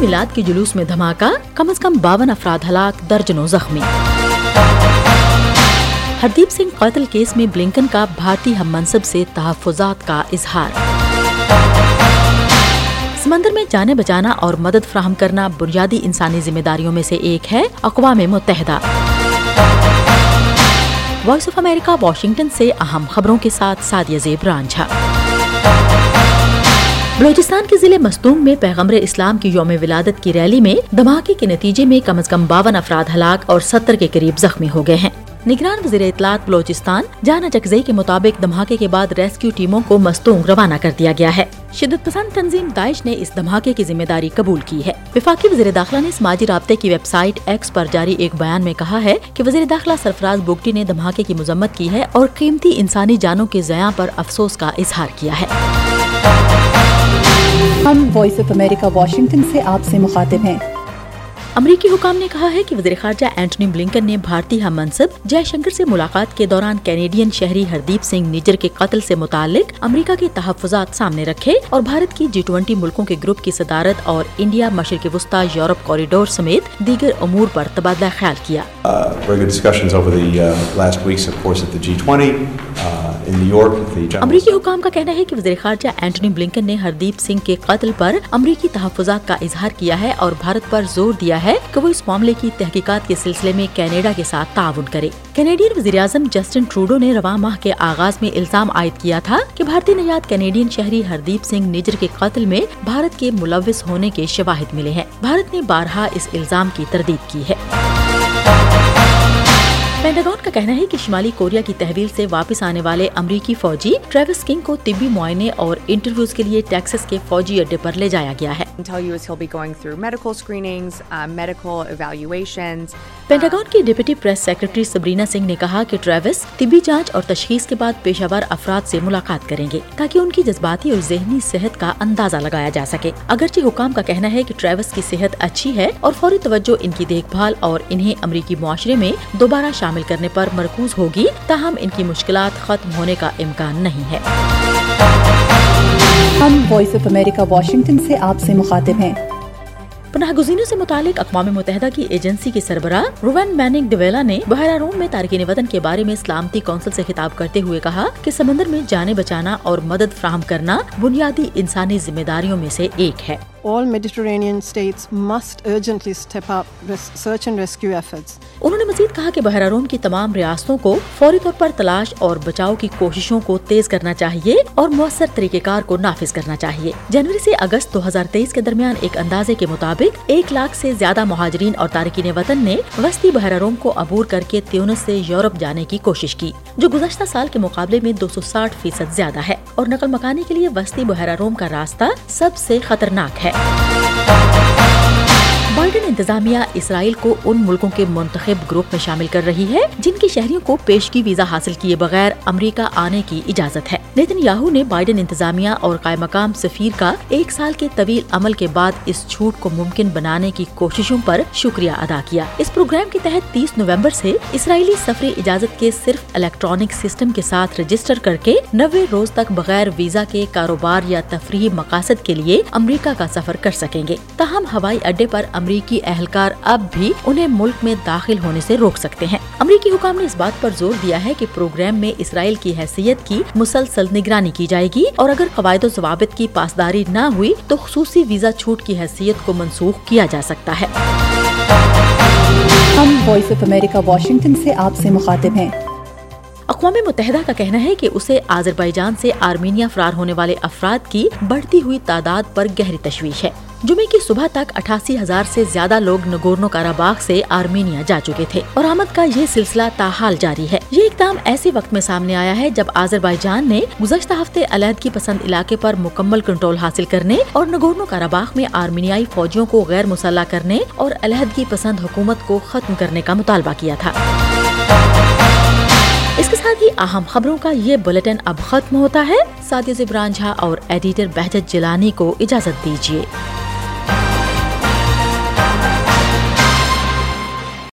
میلاد کے جلوس میں دھماکہ، کم از کم 52 افراد ہلاک، درجنوں زخمی۔ ہردیپ سنگھ قتل کیس میں بلنکن کا بھارتی ہم منصب سے تحفظات کا اظہار۔ سمندر میں جانیں بچانا اور مدد فراہم کرنا بنیادی انسانی ذمہ داریوں میں سے ایک ہے، اقوام متحدہ۔ وائس آف امریکہ واشنگٹن سے اہم خبروں کے ساتھ سعدیہ زیب رانجھا۔ بلوچستان کے ضلع مستونگ میں پیغمبر اسلام کی یوم ولادت کی ریلی میں دھماکے کے نتیجے میں کم از کم 52 افراد ہلاک اور 70 کے قریب زخمی ہو گئے ہیں۔ نگران وزیر اطلاعات بلوچستان جانا چکزئی کے مطابق دھماکے کے بعد ریسکیو ٹیموں کو مستونگ روانہ کر دیا گیا ہے۔ شدت پسند تنظیم داعش نے اس دھماکے کی ذمہ داری قبول کی ہے۔ وفاقی وزیر داخلہ نے سماجی رابطے کی ویب سائٹ ایکس پر جاری ایک بیان میں کہا ہے کہ وزیر داخلہ سرفراز بگٹی نے دھماکے کی مذمت کی ہے اور قیمتی انسانی جانوں کے ضیاع پر افسوس کا اظہار کیا ہے۔ ہم وائس آف امریکہ واشنگٹن سے آپ سے مخاطب ہیں۔ امریکی حکام نے کہا ہے کہ وزیر خارجہ اینٹونی بلنکن نے بھارتی ہم منصب جے شنکر سے ملاقات کے دوران کینیڈین شہری ہردیپ سنگھ نجر کے قتل سے متعلق امریکہ کے تحفظات سامنے رکھے اور بھارت کی G20 ملکوں کے گروپ کی صدارت اور انڈیا مشرق وسطی یورپ کوریڈور سمیت دیگر امور پر تبادلہ خیال کیا۔ امریکی حکام کا کہنا ہے کہ وزیر خارجہ اینٹونی بلنکن نے ہردیپ سنگھ کے قتل پر امریکی تحفظات کا اظہار کیا ہے اور بھارت پر زور دیا ہے کہ وہ اس معاملے کی تحقیقات کے سلسلے میں کینیڈا کے ساتھ تعاون کرے۔ کینیڈین وزیر اعظم جسٹن ٹروڈو نے رواں ماہ کے آغاز میں الزام عائد کیا تھا کہ بھارتی نژاد کینیڈین شہری ہردیپ سنگھ نجر کے قتل میں بھارت کے ملوث ہونے کے شواہد ملے ہیں۔ بھارت نے بارہا اس الزام کی تردید کی ہے۔ پینٹاگون کا کہنا ہے کہ شمالی کوریا کی تحویل سے واپس آنے والے امریکی فوجی ٹریوس کنگ کو طبی معائنے اور انٹرویوز کے لیے ٹیکساس کے فوجی اڈے پر لے جایا گیا ہے۔ پینٹاگون کی deputy press secretary Sabrina Singh نے کہا کہ ٹریوس طبی جانچ اور تشخیص کے بعد پیشہ ور افراد سے ملاقات کریں گے تاکہ ان کی جذباتی اور ذہنی صحت کا اندازہ لگایا جا سکے۔ اگرچہ حکام کا کہنا ہے کہ ٹریوس کی صحت اچھی ہے اور فوری توجہ ان کی دیکھ بھال اور انہیں امریکی معاشرے میں دوبارہ شامل کرنے پر مرکوز ہوگی، تاہم ان کی مشکلات ختم ہونے کا امکان نہیں ہے۔ ہم وائس آف امریکہ واشنگٹن سے آپ سے مخاطب ہیں۔ پناہ گزینوں سے متعلق اقوام متحدہ کی ایجنسی کے سربراہ روین میننگ ڈویلا نے بحیرہ روم میں تارکین وطن کے بارے میں سلامتی کونسل سے خطاب کرتے ہوئے کہا کہ سمندر میں جانیں بچانا اور مدد فراہم کرنا بنیادی انسانی ذمہ داریوں میں سے ایک ہے۔ All Mediterranean states must urgently step up search and rescue efforts. انہوں نے مزید کہا کہ بحیرہ روم کی تمام ریاستوں کو فوری طور پر تلاش اور بچاؤ کی کوششوں کو تیز کرنا چاہیے اور مؤثر طریقہ کار کو نافذ کرنا چاہیے۔ جنوری سے اگست 2023 کے درمیان ایک اندازے کے مطابق 1 لاکھ سے زیادہ مہاجرین اور تارکین وطن نے وسطی بحیرہ روم کو عبور کر کے تیونس سے یورپ جانے کی کوشش کی، جو گزشتہ سال کے مقابلے میں 260% زیادہ ہے اور نقل مکانی کے لیے وسطی بحیرہ روم کا راستہ سب سے خطرناک ہے۔ بائیڈن انتظامیہ اسرائیل کو ان ملکوں کے منتخب گروپ میں شامل کر رہی ہے جن کے شہریوں کو پیشگی ویزا حاصل کیے بغیر امریکہ آنے کی اجازت ہے۔ نیتن یاہو نے بائیڈن انتظامیہ اور قائم مقام سفیر کا 1 سال کے طویل عمل کے بعد اس چھوٹ کو ممکن بنانے کی کوششوں پر شکریہ ادا کیا۔ اس پروگرام کے تحت 30 نومبر سے اسرائیلی سفری اجازت کے صرف الیکٹرانک سسٹم کے ساتھ رجسٹر کر کے 90 روز تک بغیر ویزا کے کاروبار یا تفریحی مقاصد کے لیے امریکہ کا سفر کر سکیں گے۔ تاہم ہوائی اڈے پر امریکی اہلکار اب بھی انہیں ملک میں داخل ہونے سے روک سکتے ہیں۔ امریکی حکام نے اس بات پر زور دیا ہے کہ پروگرام میں اسرائیل کی حیثیت کی مسلسل نگرانی کی جائے گی اور اگر قواعد و ضوابط کی پاسداری نہ ہوئی تو خصوصی ویزا چھوٹ کی حیثیت کو منسوخ کیا جا سکتا ہے۔ ہم وائس آف امریکہ واشنگٹن سے آپ سے مخاطب ہیں۔ اقوام متحدہ کا کہنا ہے کہ اسے آذربائیجان سے آرمینیا فرار ہونے والے افراد کی بڑھتی ہوئی تعداد پر گہری تشویش ہے۔ جمعے کی صبح تک 88,000 سے زیادہ لوگ نگورنو کاراباخ سے آرمینیا جا چکے تھے اور آمد کا یہ سلسلہ تاحال جاری ہے۔ یہ اقدام ایسے وقت میں سامنے آیا ہے جب آذربائیجان نے گزشتہ ہفتے علیحدگی پسند علاقے پر مکمل کنٹرول حاصل کرنے اور نگورنو کاراباخ میں آرمینیائی فوجیوں کو غیر مسلح کرنے اور علیحدگی پسند حکومت کو ختم کرنے کا مطالبہ کیا تھا۔ اس کے ساتھ ہی اہم خبروں کا یہ بلیٹن اب ختم ہوتا ہے۔ سعدیہ زیب رانجھا اور ایڈیٹر بہجت جیلانی کو اجازت دیجیے۔